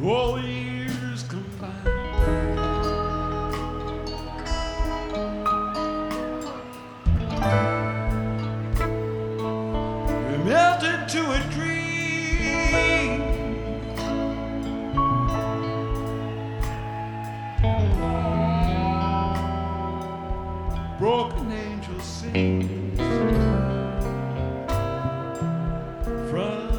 all the years combined. We melted to a dream. Broken angels sing.